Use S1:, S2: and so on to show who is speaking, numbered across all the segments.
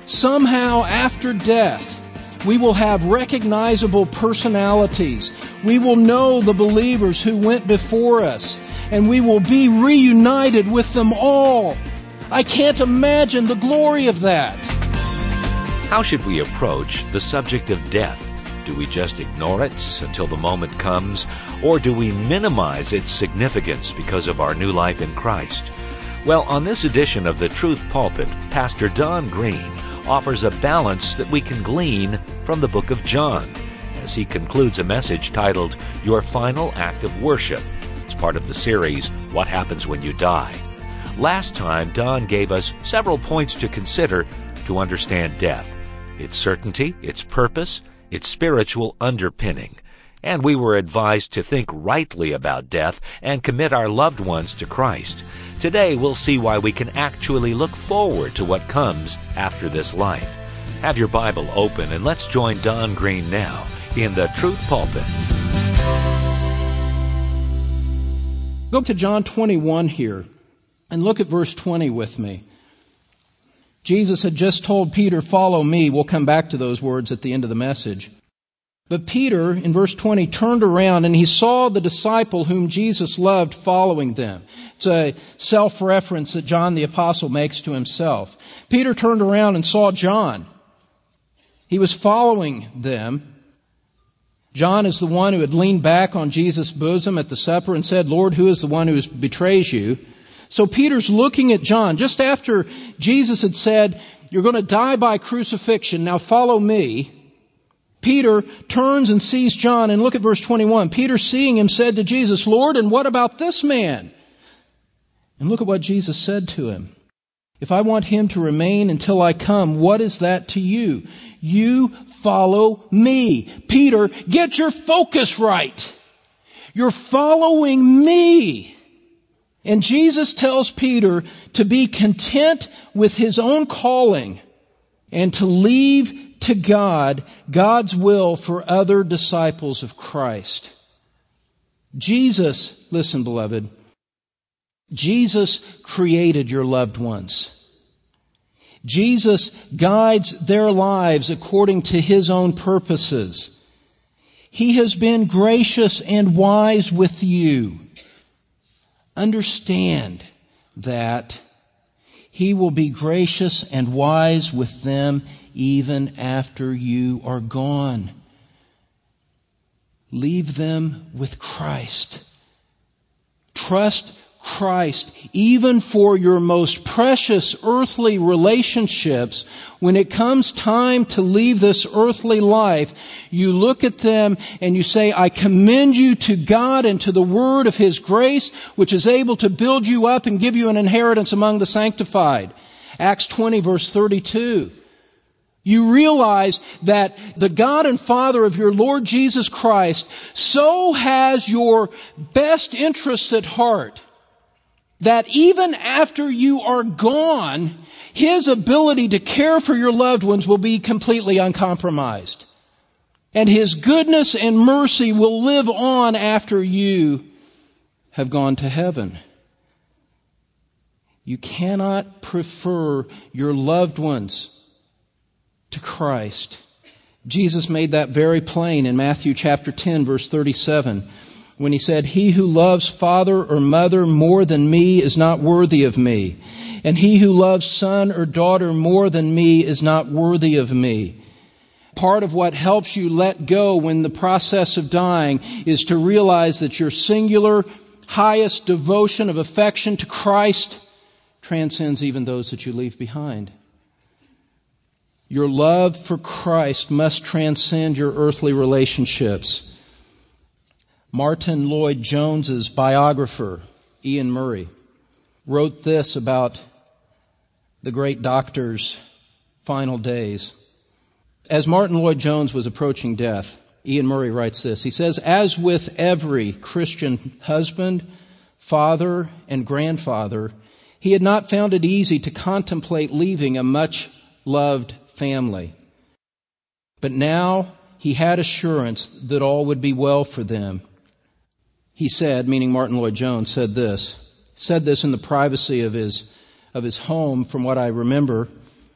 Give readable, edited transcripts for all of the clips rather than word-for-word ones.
S1: somehow after death, we will have recognizable personalities. We will know the believers who went before us, and we will be reunited with them all. I can't imagine the glory of that.
S2: How should we approach the subject of death? Do we just ignore it until the moment comes, or do we minimize its significance because of our new life in Christ? Well, on this edition of The Truth Pulpit, Pastor Don Green offers a balance that we can glean from the book of John as he concludes a message titled, Your Final Act of Worship. It's part of the series, What Happens When You Die. Last time, Don gave us several points to consider to understand death, its certainty, its purpose, its spiritual underpinning. And we were advised to think rightly about death and commit our loved ones to Christ. Today, we'll see why we can actually look forward to what comes after this life. Have your Bible open and let's join Don Green now in the Truth Pulpit.
S1: Go to John 21 here and look at verse 20 with me. Jesus had just told Peter, "Follow me." We'll come back to those words at the end of the message. But Peter, in verse 20, turned around and he saw the disciple whom Jesus loved following them. It's a self-reference that John the Apostle makes to himself. Peter turned around and saw John. He was following them. John is the one who had leaned back on Jesus' bosom at the supper and said, "Lord, who is the one who betrays you?" So Peter's looking at John just after Jesus had said, "You're going to die by crucifixion, now follow me." Peter turns and sees John, and look at verse 21. Peter, seeing him, said to Jesus, "Lord, and what about this man?" And look at what Jesus said to him. "If I want him to remain until I come, what is that to you? You follow me." Peter, get your focus right. You're following me. And Jesus tells Peter to be content with his own calling and to leave to God God's will for other disciples of Christ. Jesus, listen, beloved, Jesus created your loved ones. Jesus guides their lives according to his own purposes. He has been gracious and wise with you. Understand that he will be gracious and wise with them even after you are gone. Leave them with Christ. Trust Christ even for your most precious earthly relationships. When it comes time to leave this earthly life, you look at them and you say, "I commend you to God and to the word of his grace, which is able to build you up and give you an inheritance among the sanctified." Acts 20 verse 32. You realize that the God and Father of your Lord Jesus Christ so has your best interests at heart that even after you are gone, his ability to care for your loved ones will be completely uncompromised. And his goodness and mercy will live on after you have gone to heaven. You cannot prefer your loved ones to Christ. Jesus made that very plain in Matthew chapter 10, verse 37, when he said, "He who loves father or mother more than me is not worthy of me, and he who loves son or daughter more than me is not worthy of me." Part of what helps you let go when the process of dying is to realize that your singular, highest devotion of affection to Christ transcends even those that you leave behind. Your love for Christ must transcend your earthly relationships. Martin Lloyd-Jones's biographer, Ian Murray, wrote this about the great doctor's final days. As Martin Lloyd-Jones was approaching death, Ian Murray writes this. He says, "As with every Christian husband, father, and grandfather, he had not found it easy to contemplate leaving a much-loved family. But now he had assurance that all would be well for them. He said," meaning Martin Lloyd-Jones, said this in the privacy of his home, from what I remember,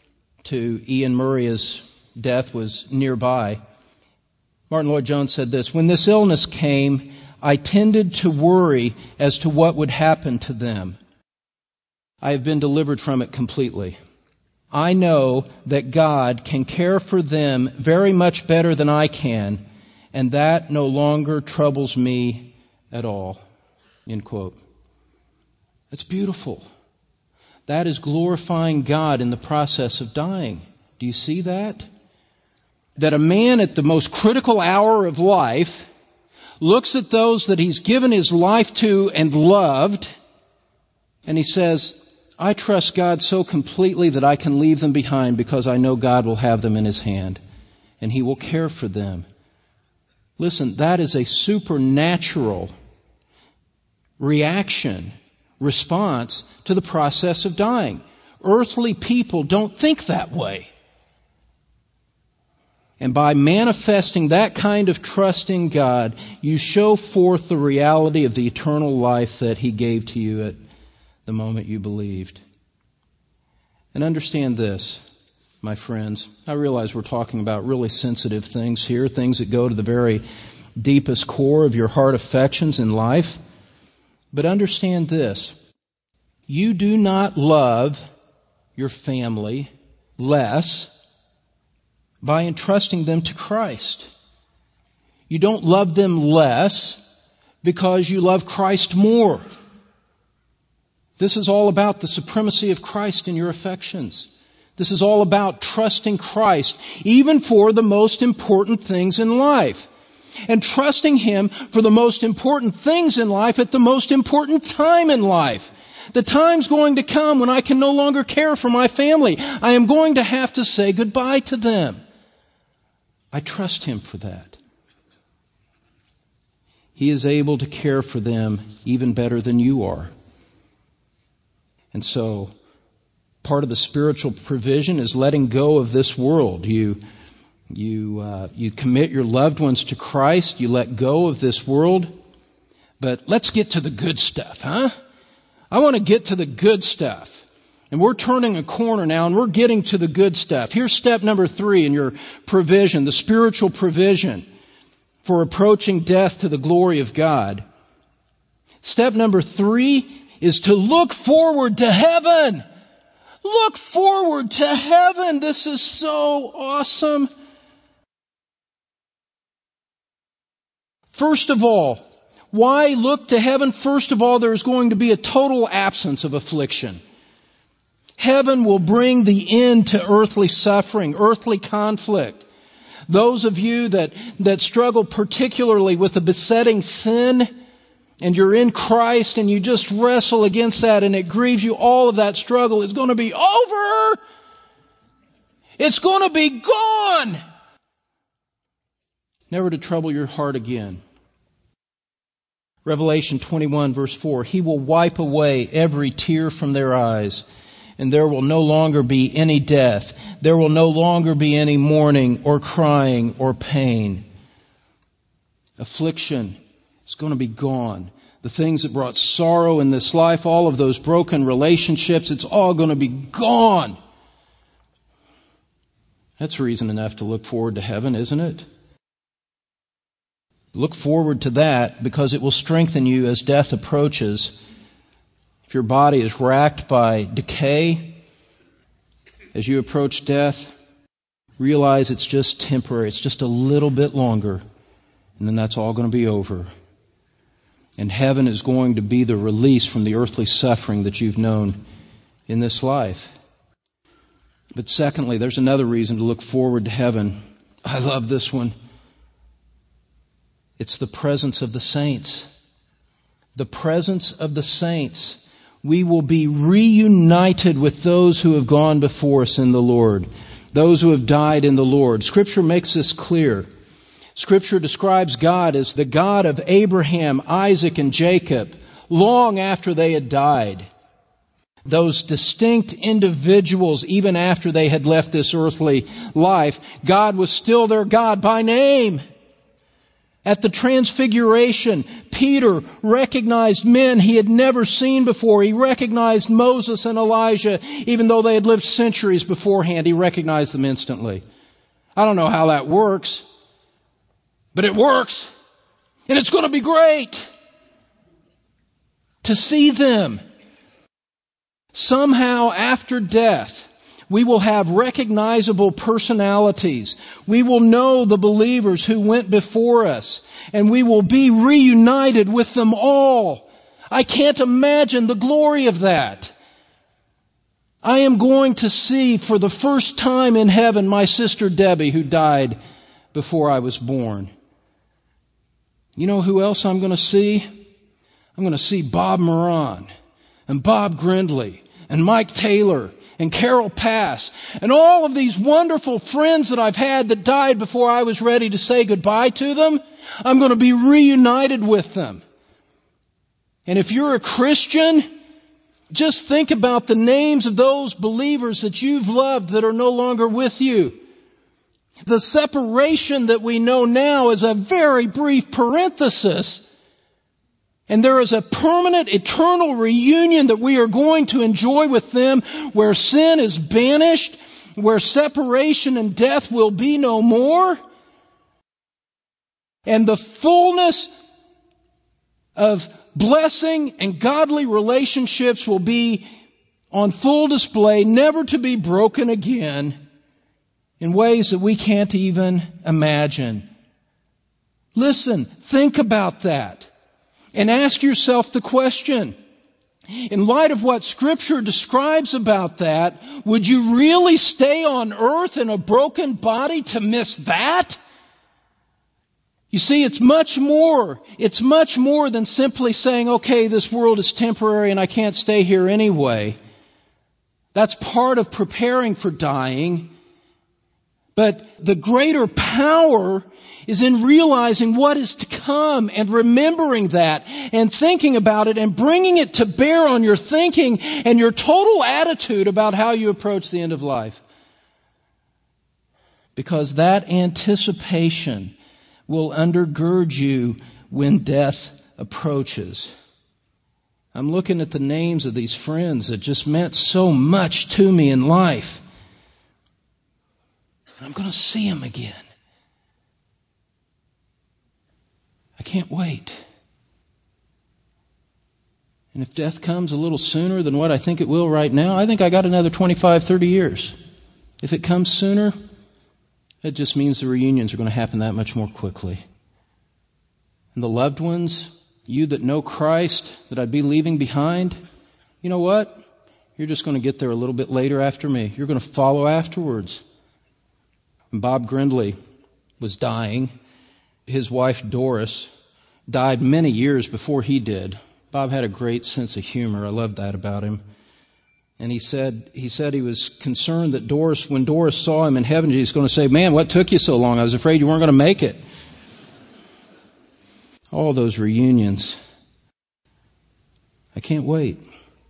S1: to Ian Murray's death was nearby. Martin Lloyd-Jones said this, "When this illness came, I tended to worry as to what would happen to them. I have been delivered from it completely. I know that God can care for them very much better than I can, and that no longer troubles me at all." End quote. That's beautiful. That is glorifying God in the process of dying. Do you see that? That a man at the most critical hour of life looks at those that he's given his life to and loved, and he says, I trust God so completely that I can leave them behind because I know God will have them in His hand, and He will care for them. Listen, that is a supernatural response to the process of dying. Earthly people don't think that way. And by manifesting that kind of trust in God, you show forth the reality of the eternal life that He gave to you at the moment you believed. And understand this, my friends. I realize we're talking about really sensitive things here, things that go to the very deepest core of your heart affections in life. But understand this. You do not love your family less by entrusting them to Christ. You don't love them less because you love Christ more. This is all about the supremacy of Christ in your affections. This is all about trusting Christ, even for the most important things in life. And trusting Him for the most important things in life at the most important time in life. The time's going to come when I can no longer care for my family. I am going to have to say goodbye to them. I trust Him for that. He is able to care for them even better than you are. And so, part of the spiritual provision is letting go of this world. You commit your loved ones to Christ. You let go of this world. But let's get to the good stuff, huh? I want to get to the good stuff. And we're turning a corner now, and we're getting to the good stuff. Here's step number 3 in your provision, the spiritual provision for approaching death to the glory of God. Step number 3 is to look forward to heaven. Look forward to heaven. This is so awesome. First of all, why look to heaven? First of all, there's going to be a total absence of affliction. Heaven will bring the end to earthly suffering, earthly conflict. Those of you that struggle particularly with the besetting sin, and you're in Christ and you just wrestle against that and it grieves you, all of that struggle is going to be over. It's going to be gone. Never to trouble your heart again. Revelation 21 verse 4, He will wipe away every tear from their eyes, and there will no longer be any death. There will no longer be any mourning or crying or pain. Affliction is going to be gone. The things that brought sorrow in this life, all of those broken relationships, it's all going to be gone. That's reason enough to look forward to heaven, isn't it? Look forward to that because it will strengthen you as death approaches. If your body is racked by decay, as you approach death, realize it's just temporary. It's just a little bit longer, and then that's all going to be over. And heaven is going to be the release from the earthly suffering that you've known in this life. But secondly, there's another reason to look forward to heaven. I love this one. It's the presence of the saints. The presence of the saints. We will be reunited with those who have gone before us in the Lord, those who have died in the Lord. Scripture makes this clear. Scripture describes God as the God of Abraham, Isaac, and Jacob long after they had died. Those distinct individuals, even after they had left this earthly life, God was still their God by name. At the transfiguration, Peter recognized men he had never seen before. He recognized Moses and Elijah, even though they had lived centuries beforehand. He recognized them instantly. I don't know how that works, but it works. And it's going to be great to see them. Somehow after death, we will have recognizable personalities. We will know the believers who went before us, and we will be reunited with them all. I can't imagine the glory of that. I am going to see for the first time in heaven my sister Debbie, who died before I was born. You know who else I'm going to see? I'm going to see Bob Moran and Bob Grindley and Mike Taylor and Carol Pass, and all of these wonderful friends that I've had that died before I was ready to say goodbye to them. I'm going to be reunited with them. And if you're a Christian, just think about the names of those believers that you've loved that are no longer with you. The separation that we know now is a very brief parenthesis. And there is a permanent, eternal reunion that we are going to enjoy with them, where sin is banished, where separation and death will be no more. And the fullness of blessing and godly relationships will be on full display, never to be broken again, in ways that we can't even imagine. Listen, think about that. And ask yourself the question, in light of what Scripture describes about that, would you really stay on earth in a broken body to miss that? You see, it's much more than simply saying, okay, this world is temporary and I can't stay here anyway. That's part of preparing for dying. But the greater power is in realizing what is to come and remembering that and thinking about it and bringing it to bear on your thinking and your total attitude about how you approach the end of life. Because that anticipation will undergird you when death approaches. I'm looking at the names of these friends that just meant so much to me in life. And I'm going to see them again. I can't wait. And if death comes a little sooner than what I think it will right now, I think I got another 25, 30 years. If it comes sooner, it just means the reunions are going to happen that much more quickly. And the loved ones, you that know Christ, that I'd be leaving behind, you know what? You're just going to get there a little bit later after me. You're going to follow afterwards. And Bob Grindley was dying. His wife, Doris, died many years before he did. Bob had a great sense of humor. I loved that about him. And he said he was concerned that when Doris saw him in heaven, she's going to say, man, what took you so long? I was afraid you weren't going to make it. All those reunions. I can't wait.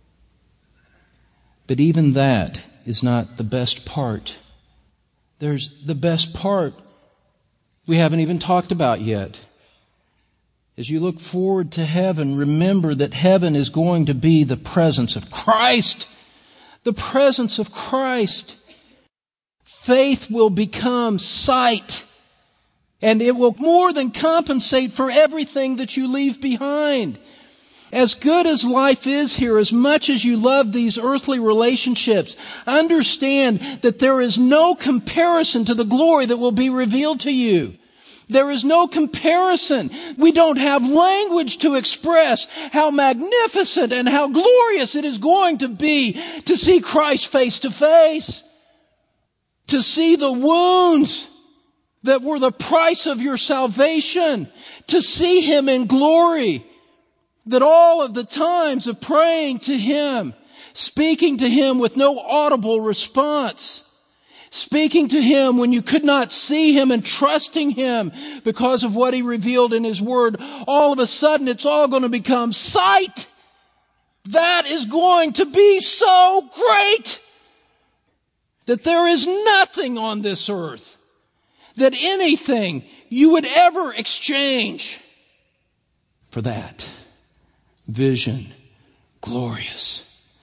S1: But even that is not the best part. There's the best part we haven't even talked about yet. As you look forward to heaven, remember that heaven is going to be the presence of Christ. The presence of Christ. Faith will become sight. And it will more than compensate for everything that you leave behind. As good as life is here, as much as you love these earthly relationships, understand that there is no comparison to the glory that will be revealed to you. There is no comparison. We don't have language to express how magnificent and how glorious it is going to be to see Christ face to face. To see the wounds that were the price of your salvation. To see Him in glory. That all of the times of praying to Him, speaking to Him with no audible response, speaking to Him when you could not see Him and trusting Him because of what He revealed in His Word, all of a sudden it's all going to become sight. That is going to be so great that there is nothing on this earth, that anything you would ever exchange for that vision. Glorious.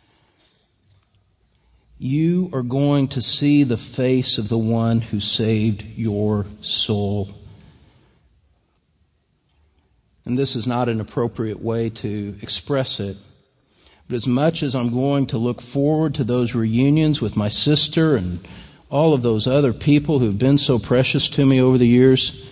S1: You are going to see the face of the one who saved your soul. And this is not an appropriate way to express it. But as much as I'm going to look forward to those reunions with my sister and all of those other people who've been so precious to me over the years,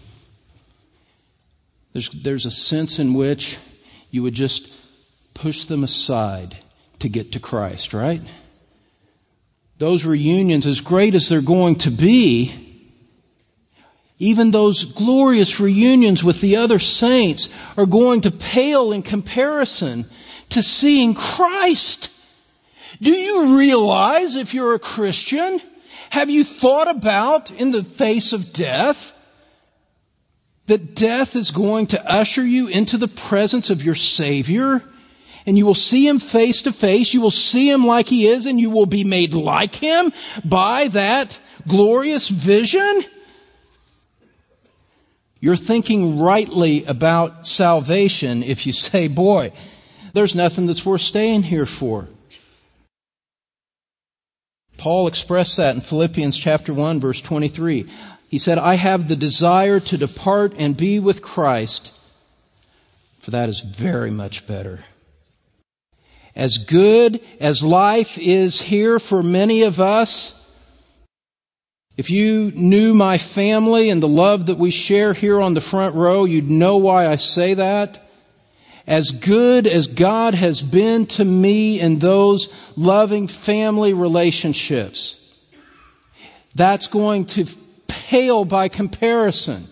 S1: there's a sense in which you would just push them aside to get to Christ, right? Those reunions, as great as they're going to be, even those glorious reunions with the other saints are going to pale in comparison to seeing Christ. Do you realize, if you're a Christian, have you thought about, in the face of death, that death is going to usher you into the presence of your Savior? And you will see Him face to face. You will see Him like He is, and you will be made like Him by that glorious vision. You're thinking rightly about salvation if you say, boy, there's nothing that's worth staying here for. Paul expressed that in Philippians chapter 1, verse 23. He said, I have the desire to depart and be with Christ, for that is very much better. As good as life is here for many of us, if you knew my family and the love that we share here on the front row, you'd know why I say that. As good as God has been to me in those loving family relationships, that's going to pale by comparison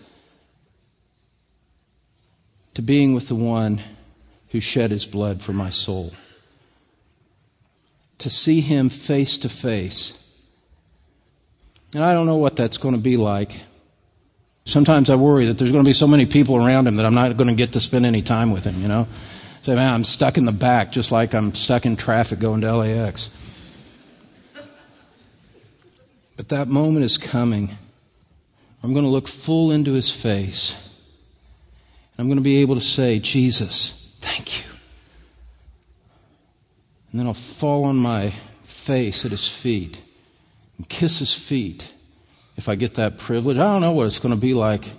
S1: to being with the one who shed His blood for my soul. To see Him face to face. And I don't know what that's going to be like. Sometimes I worry that there's going to be so many people around Him that I'm not going to get to spend any time with Him, you know. Say, man, I'm stuck in the back just like I'm stuck in traffic going to LAX. But that moment is coming. I'm going to look full into His face. I'm going to be able to say, Jesus, thank you. And then I'll fall on my face at His feet and kiss His feet if I get that privilege. I don't know what it's going to be like.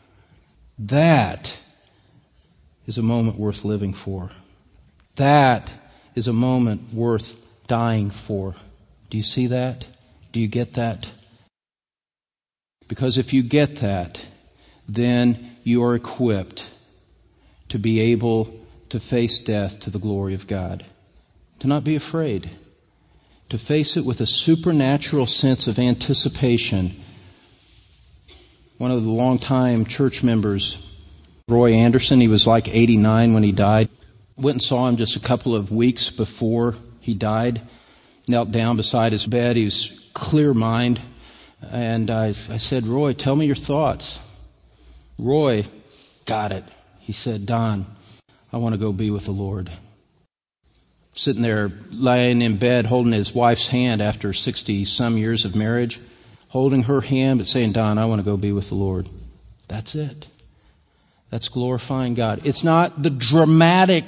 S1: That is a moment worth living for. That is a moment worth dying for. Do you see that? Do you get that? Because if you get that, then you are equipped to be able to face death to the glory of God. To not be afraid. To face it with a supernatural sense of anticipation. One of the longtime church members, Roy Anderson, he was like 89 when he died. Went and saw him just a couple of weeks before he died. Knelt down beside his bed. He was clear mind. And I said, Roy, tell me your thoughts. Roy got it. He said, Don, I want to go be with the Lord. Sitting there, laying in bed, holding his wife's hand after 60-some years of marriage, holding her hand, but saying, Don, I want to go be with the Lord. That's it. That's glorifying God. It's not the dramatic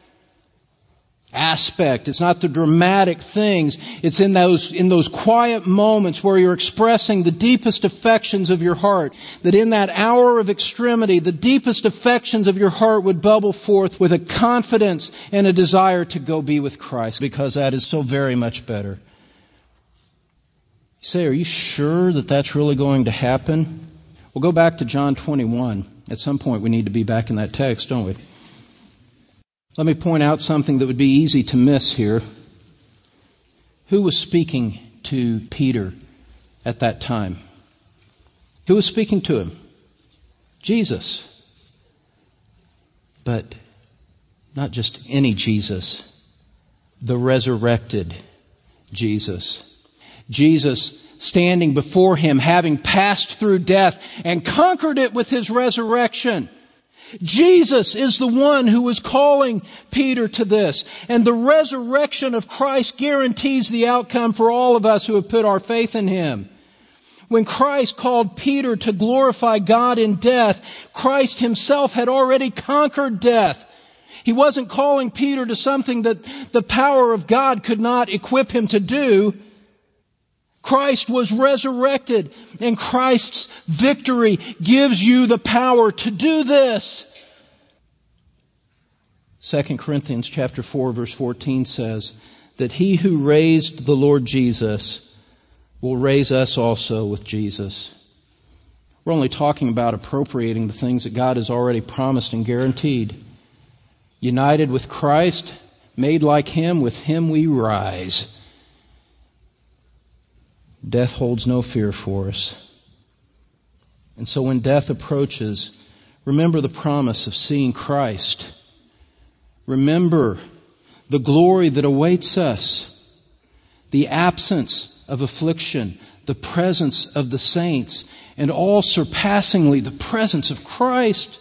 S1: aspect. It's not the dramatic things. It's in those quiet moments where you're expressing the deepest affections of your heart. That in that hour of extremity, the deepest affections of your heart would bubble forth with a confidence and a desire to go be with Christ, because that is so very much better. You say, are you sure that that's really going to happen? We'll go back to John 21. At some point we need to be back in that text, don't we? Let me point out something that would be easy to miss here. Who was speaking to Peter at that time? Who was speaking to him? Jesus. But not just any Jesus. The resurrected Jesus. Jesus standing before him, having passed through death and conquered it with His resurrection. Jesus is the one who was calling Peter to this. And the resurrection of Christ guarantees the outcome for all of us who have put our faith in Him. When Christ called Peter to glorify God in death, Christ himself had already conquered death. He wasn't calling Peter to something that the power of God could not equip him to do. Christ was resurrected, and Christ's victory gives you the power to do this. 2 Corinthians chapter 4, verse 14 says that he who raised the Lord Jesus will raise us also with Jesus. We're only talking about appropriating the things that God has already promised and guaranteed. United with Christ, made like him, with him we rise. Death holds no fear for us. And so when death approaches, remember the promise of seeing Christ. Remember the glory that awaits us, the absence of affliction, the presence of the saints, and all surpassingly the presence of Christ.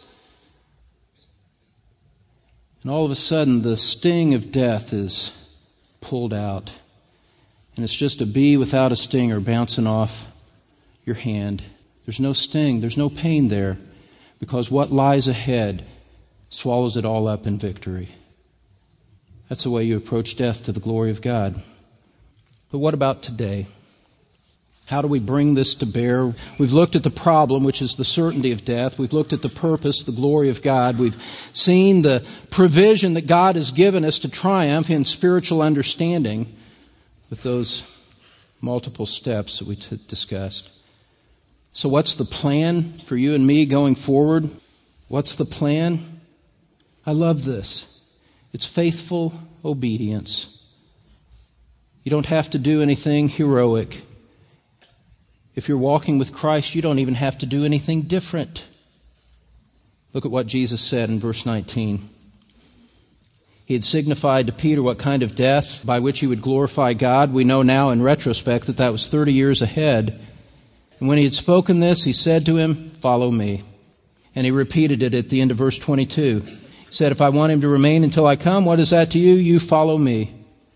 S1: And all of a sudden the sting of death is pulled out. And it's just a bee without a stinger bouncing off your hand. There's no sting, there's no pain there, because what lies ahead swallows it all up in victory. That's the way you approach death to the glory of God. But what about today? How do we bring this to bear? We've looked at the problem, which is the certainty of death. We've looked at the purpose, the glory of God. We've seen the provision that God has given us to triumph in spiritual understanding with those multiple steps that we discussed. So what's the plan for you and me going forward? What's the plan? I love this. It's faithful obedience. You don't have to do anything heroic. If you're walking with Christ, you don't even have to do anything different. Look at what Jesus said in verse 19. He had signified to Peter what kind of death by which he would glorify God. We know now in retrospect that was 30 years ahead. And when he had spoken this, he said to him, "Follow me." And he repeated it at the end of verse 22. He said, "If I want him to remain until I come, what is that to you? You follow me."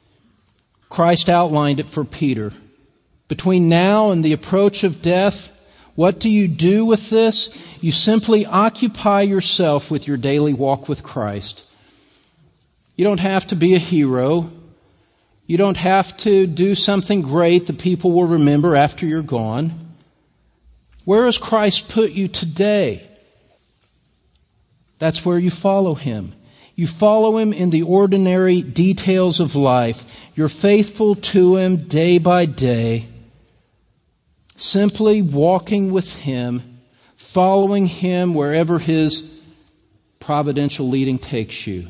S1: Christ outlined it for Peter. Between now and the approach of death, what do you do with this? You simply occupy yourself with your daily walk with Christ. You don't have to be a hero. You don't have to do something great that people will remember after you're gone. Where has Christ put you today? That's where you follow Him. You follow Him in the ordinary details of life. You're faithful to Him day by day. Simply walking with Him, following Him wherever His providential leading takes you.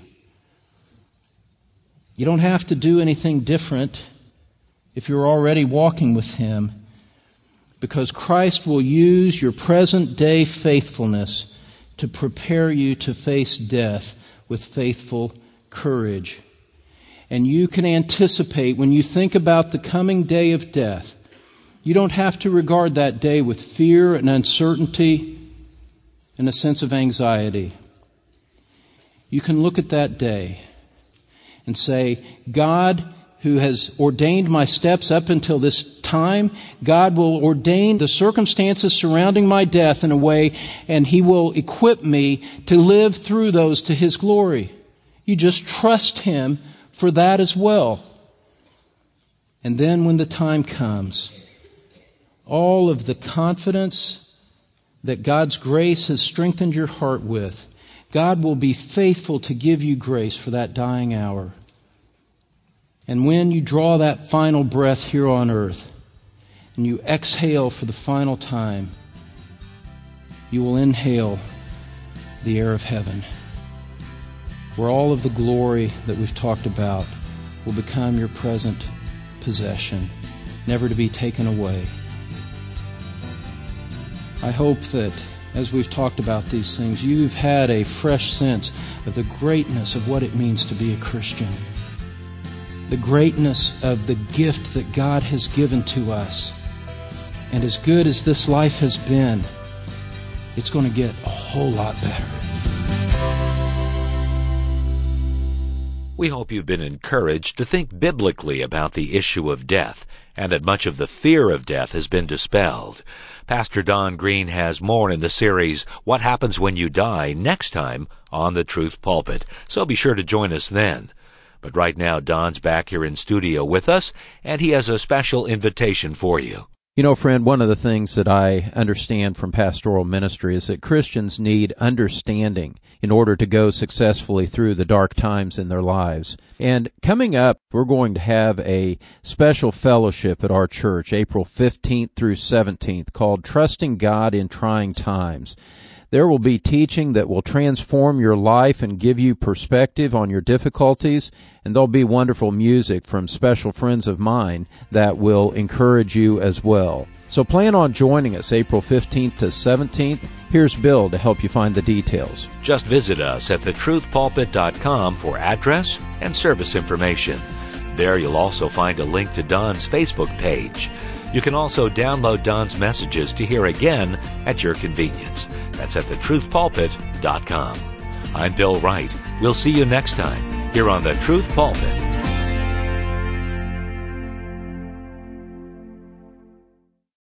S1: You don't have to do anything different if you're already walking with Him, because Christ will use your present day faithfulness to prepare you to face death with faithful courage. And you can anticipate, when you think about the coming day of death, you don't have to regard that day with fear and uncertainty and a sense of anxiety. You can look at that day and say, God, who has ordained my steps up until this time, God will ordain the circumstances surrounding my death in a way, and He will equip me to live through those to His glory. You just trust Him for that as well. And then when the time comes, all of the confidence that God's grace has strengthened your heart with, God will be faithful to give you grace for that dying hour. And when you draw that final breath here on earth and you exhale for the final time, you will inhale the air of heaven, where all of the glory that we've talked about will become your present possession, never to be taken away. I hope that as we've talked about these things, you've had a fresh sense of the greatness of what it means to be a Christian. The greatness of the gift that God has given to us. And as good as this life has been, it's going to get a whole lot better.
S2: We hope you've been encouraged to think biblically about the issue of death, and that much of the fear of death has been dispelled. Pastor Don Green has more in the series, What Happens When You Die, next time on The Truth Pulpit, so be sure to join us then. But right now, Don's back here in studio with us, and he has a special invitation for you.
S1: You know, friend, one of the things that I understand from pastoral ministry is that Christians need understanding in order to go successfully through the dark times in their lives. And coming up, we're going to have a special fellowship at our church, April 15th through 17th, called Trusting God in Trying Times. There will be teaching that will transform your life and give you perspective on your difficulties, and there'll be wonderful music from special friends of mine that will encourage you as well. So plan on joining us April 15th to 17th. Here's Bill to help you find the details.
S2: Just visit us at thetruthpulpit.com for address and service information. There you'll also find a link to Don's Facebook page. You can also download Don's messages to hear again at your convenience. That's at thetruthpulpit.com. I'm Bill Wright. We'll see you next time here on The Truth Pulpit.